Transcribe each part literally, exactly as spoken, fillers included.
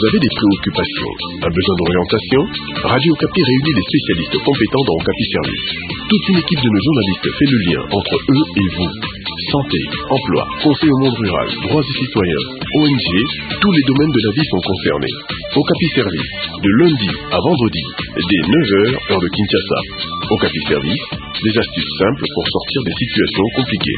avez des préoccupations, un besoin d'orientation, Radio Okapi réunit des spécialistes compétents dans Okapi Service. Toute une équipe de nos journalistes fait le lien entre eux et vous. Santé, emploi, conseil au monde rural, droits et citoyens, O N G, tous les domaines de la vie sont concernés. Okapi Service, de lundi à vendredi, dès neuf heures, heure de Kinshasa. Okapi Service, des astuces simples pour sortir des situations compliquées.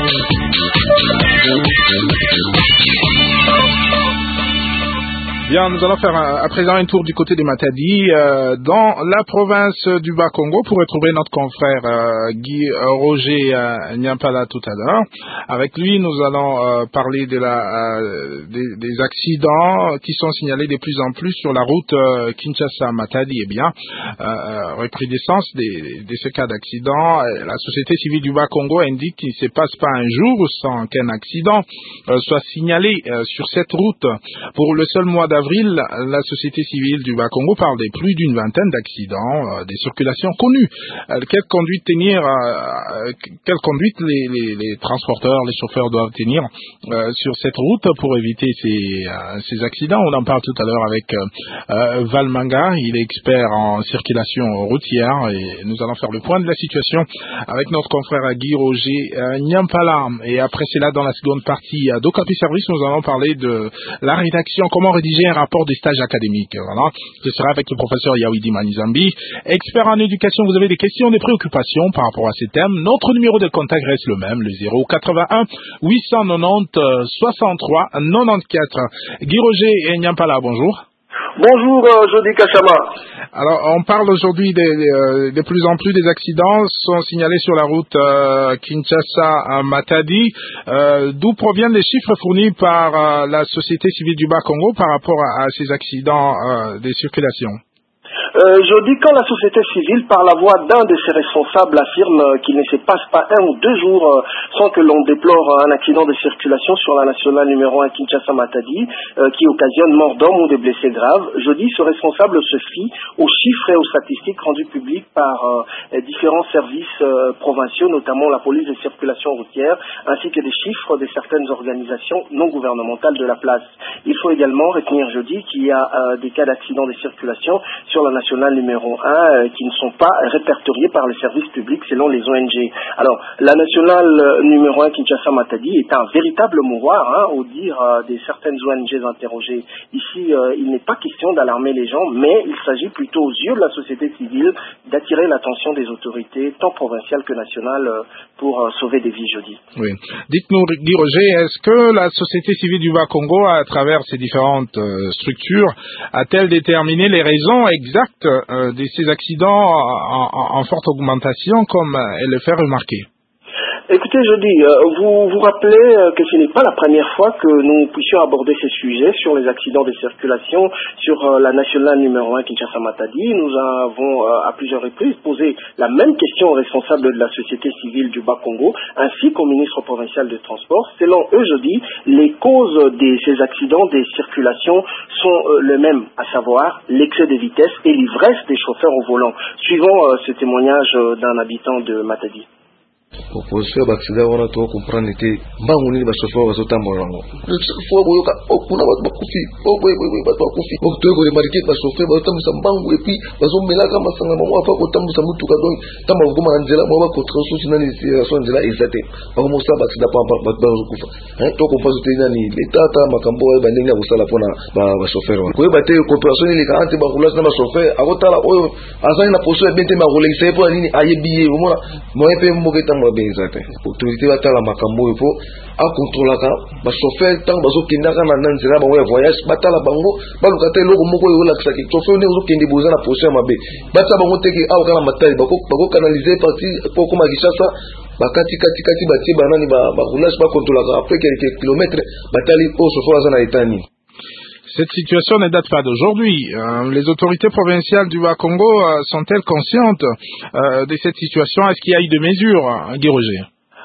Bien, nous allons faire à présent un tour du côté des Matadi, euh, dans la province du Bas-Congo, pour retrouver notre confrère euh, Guy euh, Roger euh, Nyampala tout à l'heure. Avec lui, nous allons euh, parler de la, euh, des, des accidents qui sont signalés de plus en plus sur la route euh, Kinshasa-Matadi. Eh bien, euh, recrudescence de, de ce cas d'accident. La société civile du Bas-Congo indique qu'il ne se passe pas un jour sans qu'un accident euh, soit signalé euh, sur cette route. Pour le seul mois d'avril, la société civile du Bas-Congo parle de plus d'une vingtaine d'accidents, euh, des circulations connues. Euh, quelle conduite tenir, euh, quelle conduite les, les, les transporteurs, les chauffeurs doivent tenir euh, sur cette route pour éviter ces, euh, ces accidents. On en parle tout à l'heure avec euh, Val Manga, il est expert en circulation routière et nous allons faire le point de la situation avec notre confrère Guy Roger euh, Nyampala. Et après cela, dans la seconde partie d'Okapi Service, nous allons parler de la rédaction, comment rédiger un rapport de stage académique. Voilà. Ce sera avec le professeur Yawidi Manizambi, expert en éducation. Vous avez des questions, des préoccupations par rapport à ces thèmes. Notre numéro de contact reste le même, le zéro quatre-vingt-un huit cent quatre-vingt-dix soixante-trois quatre-vingt-quatorze. Guy Roger et Nyampala, bonjour. Bonjour, euh, Jody Kachama. Alors, on parle aujourd'hui de, de, de plus en plus des accidents sont signalés sur la route euh, Kinshasa-Matadi. Euh, D'où proviennent les chiffres fournis par euh, la société civile du Bas-Congo par rapport à, à ces accidents euh, de circulation? Euh, je dis quand la société civile, par la voix d'un de ses responsables, affirme euh, qu'il ne se passe pas un ou deux jours euh, sans que l'on déplore un accident de circulation sur la nationale numéro un Kinshasa-Matadi euh, qui occasionne mort d'homme ou de blessés graves, je dis ce responsable se fie aux chiffres et aux statistiques rendus publics par euh, différents services euh, provinciaux, notamment la police de circulation routière, ainsi que des chiffres de certaines organisations non gouvernementales de la place. Il faut également retenir, je dis, qu'il y a euh, des cas d'accidents de circulation sur la nationale numéro un euh, qui ne sont pas répertoriés par le service public selon les O N G. Alors, la nationale euh, numéro un Kinshasa-Matadi est un véritable mouroir, hein, au dire euh, de certaines O N G interrogées. Ici, euh, il n'est pas question d'alarmer les gens, mais il s'agit plutôt aux yeux de la société civile d'attirer l'attention des autorités, tant provinciales que nationales, euh, pour euh, sauver des vies, je dis. Oui. Dites-nous, Guy Roger, est-ce que la société civile du Bas-Congo, à travers ses différentes euh, structures, a-t-elle déterminé les raisons exactes euh, de ces accidents en, en, en forte augmentation, comme elle le fait remarquer? Écoutez, je dis, euh, vous vous rappelez euh, que ce n'est pas la première fois que nous puissions aborder ces sujets sur les accidents de circulation sur euh, la nationale numéro un Kinshasa-Matadi. Nous avons euh, à plusieurs reprises posé la même question aux responsables de la société civile du Bas-Congo ainsi qu'au ministre provincial de transport. Selon eux, je dis, les causes de ces accidents de circulation sont euh, les mêmes, à savoir l'excès de vitesse et l'ivresse des chauffeurs au volant. Suivons euh, ce témoignage euh, d'un habitant de Matadi. Opposition baksida wana to comprendre te mbangu nini basofao bazotambola ngo fo boyoka okuna bat bakufi oboy boy bat bakufi okto ko remarquer basofao bazotambusa mbangu et puis bazomelaka masanga mamo afa ko tambusa mutuka donc tamba ngoma nzela mo ba contre sous nani so nzela exacte ba mo sa baksida pa pa bat bazokufa hein to ko fazo tena ni letata makambo ba ndenge ya kusala pona ba basofao wana ko bate coopération ni ka ante ba roulage na basofao akotala oyo azani na poso ya bente ma roulage po nini ayebiye mo mo epe mo keta exact. Autorité va tala makambo ipo a contrôlaka ba chauffeur tant bazo kindaka na nanzira ba voyage batala bango baluka te loko moko yo lakisa ki chauffeur ne zo kende boza na position mabe bata bango teki a kana matali bako bako canaliser parti pour comme Kinshasa bakati kati kati bati banani ba ba roulage ba contrôlaka après quelques kilomètres batali au chauffeur za na etani. Cette situation ne date pas d'aujourd'hui. Euh, les autorités provinciales du Bas-Congo euh, sont-elles conscientes euh, de cette situation? Est-ce qu'il y a eu des mesures, Guy Roger?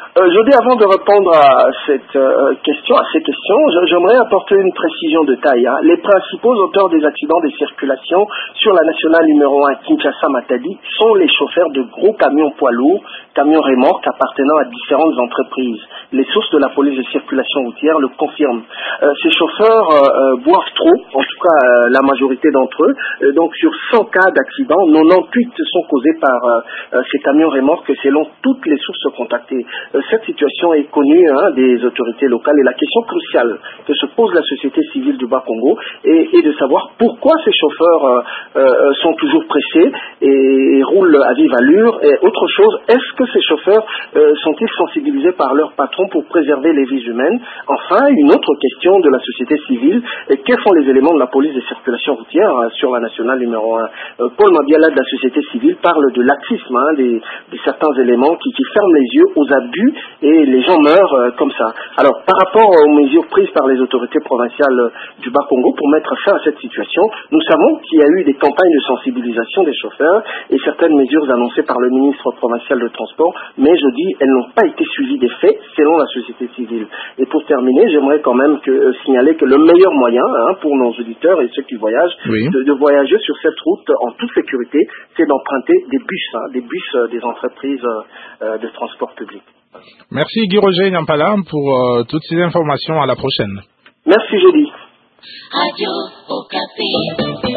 Euh, je dis avant de répondre à cette euh, question, à ces questions, j'aimerais apporter une précision de taille. Hein. Les principaux auteurs des accidents de circulation sur la nationale numéro un Kinshasa-Matadi sont les chauffeurs de gros camions poids lourds, camions remorques appartenant à différentes entreprises. Les sources de la police de circulation routière le confirment. Euh, ces chauffeurs euh, euh, boivent trop, en tout cas euh, la majorité d'entre eux. Euh, donc sur cent cas d'accidents, quatre-vingt-dix-huit sont causés par euh, euh, ces camions remorques selon toutes les sources contactées. Euh, cette situation est connue hein, des autorités locales et la question cruciale que se pose la société civile du Bas-Congo est, est de savoir pourquoi ces chauffeurs euh, euh, sont toujours pressés et, et roulent à vive allure. Et autre chose, est-ce que ces chauffeurs euh, sont-ils sensibilisés par leur patron pour préserver les vies humaines? Enfin, une autre question de la société civile, et quels sont les éléments de la police de circulation routière hein, sur la nationale numéro un? euh, Paul Mabiala de la société civile parle de laxisme, hein, des, des certains éléments qui, qui ferment les yeux aux abus et les gens meurent euh, comme ça. Alors, par rapport aux mesures prises par les autorités provinciales euh, du Bas-Congo pour mettre fin à cette situation, nous savons qu'il y a eu des campagnes de sensibilisation des chauffeurs et certaines mesures annoncées par le ministre provincial de transport, mais je dis, elles n'ont pas été suivies des faits selon la société civile. Et pour terminer, j'aimerais quand même que, euh, signaler que le meilleur moyen hein, pour nos auditeurs et ceux qui voyagent, oui. de, de voyager sur cette route en toute sécurité, c'est d'emprunter des bus, hein, des bus euh, des entreprises euh, de transport public. Merci Guy Roger Nyampala pour euh, toutes ces informations. À la prochaine. Merci Jody. Radio Okapi.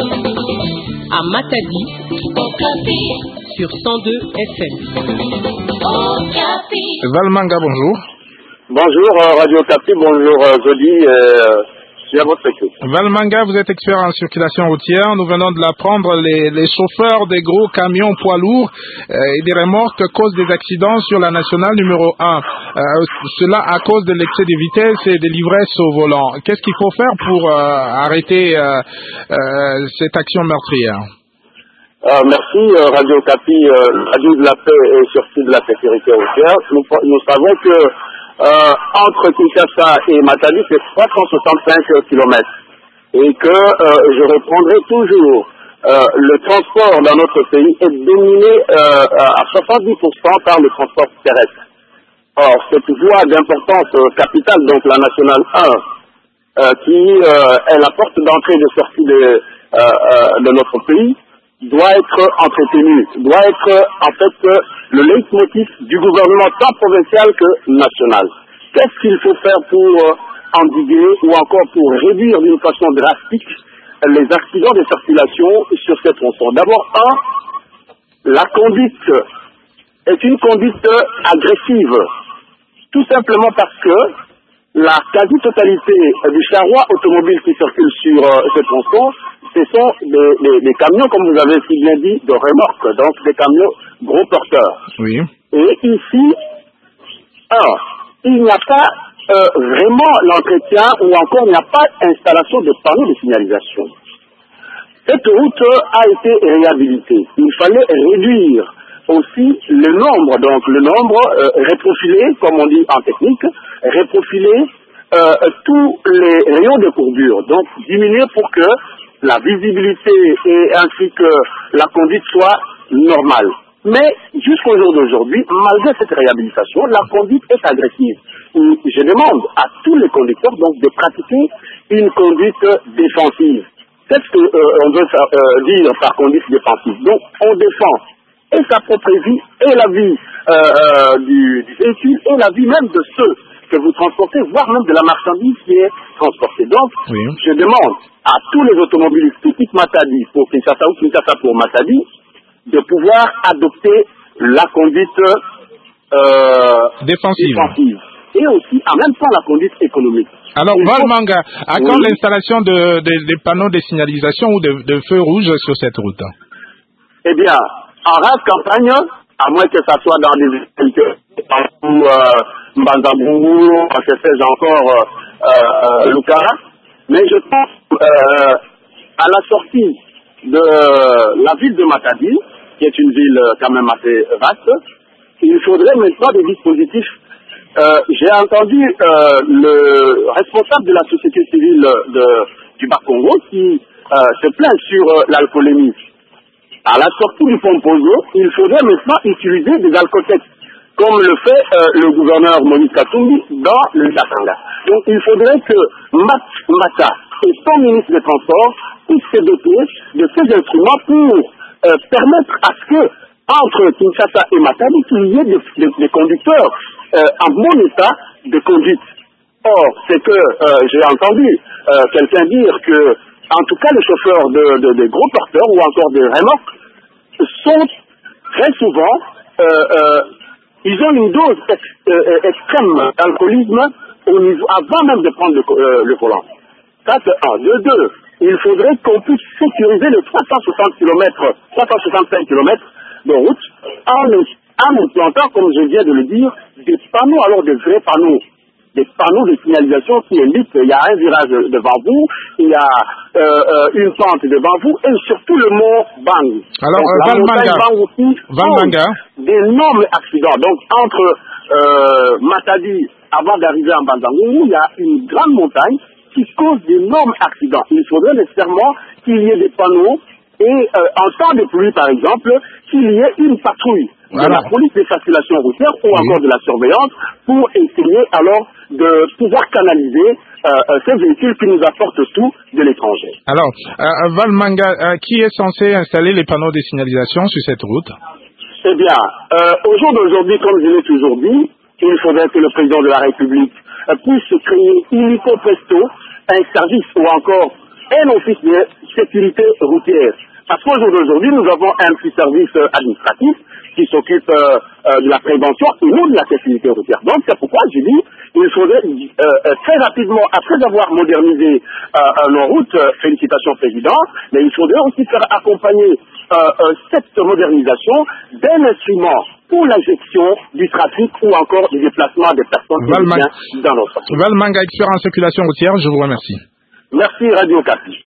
À Matadi, Okapi. Sur cent deux F M. Okapi. Valmanga, bonjour. Bonjour euh, Radio Okapi, bonjour euh, Jody. Euh, Je suis à votre écoute. Valmanga, vous êtes expert en circulation routière. Nous venons de l'apprendre. Les, les chauffeurs des gros camions poids lourds euh, et des remorques causent des accidents sur la nationale numéro un. Euh, cela à cause de l'excès de vitesse et des livresses au volant. Qu'est-ce qu'il faut faire pour euh, arrêter euh, euh, cette action meurtrière? Euh, merci euh, Radio Okapi, euh, Radio de la paix et surtout de la sécurité routière. Nous, nous savons que Euh, entre Kinshasa et Matadi, c'est trois cent soixante-cinq kilomètres. Et que euh, je reprendrai toujours, euh, le transport dans notre pays est dominé euh, à soixante-dix pour cent par le transport terrestre. Or, cette voie d'importance euh, capitale, donc la nationale un, euh, qui euh, est la porte d'entrée et de sortie de, euh, euh, de notre pays, doit être entretenue, doit être en fait le leitmotiv du gouvernement tant provincial que national. Qu'est-ce qu'il faut faire pour euh, endiguer ou encore pour réduire d'une façon drastique les accidents de circulation sur ces tronçons? D'abord, un, la conduite est une conduite agressive, tout simplement parce que la quasi-totalité du charroi automobile qui circule sur euh, ces tronçons, ce sont des, des, des camions, comme vous avez si bien dit, de remorques, donc des camions gros porteurs. Oui. Et ici, un, il n'y a pas euh, vraiment l'entretien ou encore il n'y a pas installation de panneaux de signalisation. Cette route a été réhabilitée. Il fallait réduire aussi le nombre, donc le nombre euh, réprofilé, comme on dit en technique, réprofiler euh, tous les rayons de courbure, donc diminuer pour que la visibilité et ainsi que la conduite soit normale. Mais jusqu'au jour d'aujourd'hui, malgré cette réhabilitation, la conduite est agressive. Et je demande à tous les conducteurs donc de pratiquer une conduite défensive. Qu'est-ce qu'on euh, veut euh, dire par conduite défensive? Donc on défend et sa propre vie et la vie euh, euh, du, du véhicule et la vie même de ceux que vous transportez, voire même de la marchandise qui est transportée. Donc, oui. Je demande à tous les automobilistes qui quittent Matadi pour Kinshasa ou Kinshasa pour Matadi de pouvoir adopter la conduite euh, défensive. défensive et aussi en même temps la conduite économique. Alors, Valmanga, à quand oui. l'installation de, de, de panneaux de signalisation ou de, de feux rouges sur cette route? Eh bien, en rase campagne, à moins que ça soit dans des villes ou euh, Mbanzabungu, que sais-je encore, euh, euh, Lukara, mais je pense euh, à la sortie de la ville de Matadi, qui est une ville quand même assez vaste, il faudrait maintenant des dispositifs. Euh, j'ai entendu euh, le responsable de la société civile de, du Bas-Congo qui euh, se plaint sur euh, l'alcoolémie. À la sortie du Pompozo, il faudrait maintenant utiliser des alcotextes comme le fait euh, le gouverneur Moïse Katumbi dans le Katanga. Donc il faudrait que Mat Mata et son ministre des Transports puissent se doter de ces instruments pour euh, permettre à ce que, entre Kinshasa et Matadi, qu'il y ait des, des, des conducteurs euh, en bon état de conduite. Or, c'est que euh, j'ai entendu euh, quelqu'un dire que, en tout cas, les chauffeurs de, de, de gros porteurs ou encore de remorques sont très souvent, euh, euh, ils ont une dose ex, euh, extrême d'alcoolisme au niveau, avant même de prendre le, euh, le volant. Ça, c'est un. De deux, il faudrait qu'on puisse sécuriser les trois cent soixante kilomètres, trois cent soixante-cinq kilomètres de route en, en implantant, comme je viens de le dire, des panneaux, alors des vrais panneaux. Des panneaux de signalisation qui indiquent qu'il y a un virage devant vous, il y a euh, euh, une pente devant vous et surtout le mont Bang. Alors, donc, euh, la montagne Bang aussi Valmanga. d'énormes accidents. Donc, entre euh, Matadi, avant d'arriver en Bandangourou, il y a une grande montagne qui cause d'énormes accidents. Il faudrait nécessairement qu'il y ait des panneaux et euh, en temps de pluie, par exemple, qu'il y ait une patrouille de alors, la police des circulations routières ou oui. encore de la surveillance pour essayer alors de pouvoir canaliser euh, euh, ces véhicules qui nous apportent tout de l'étranger. Alors, euh, Valmanga, euh, qui est censé installer les panneaux de signalisation sur cette route? Eh bien, euh, au jour d'aujourd'hui, comme je l'ai toujours dit, il faudrait que le président de la République euh, puisse créer illico presto un service ou encore un office de sécurité routière. Parce qu'au jour d'aujourd'hui, nous avons un petit service euh, administratif qui s'occupe euh, euh, de la prévention et non de la sécurité routière. Donc c'est pourquoi je dis il faudrait euh, euh, très rapidement, après avoir modernisé euh, nos routes, euh, félicitations Président, mais il faudrait aussi faire accompagner euh, euh, cette modernisation d'un instrument pour la gestion du trafic ou encore du déplacement des personnes Valmanga, dans notre pays. Valmanga, expert en circulation routière, je vous remercie. Merci Radio Kapi.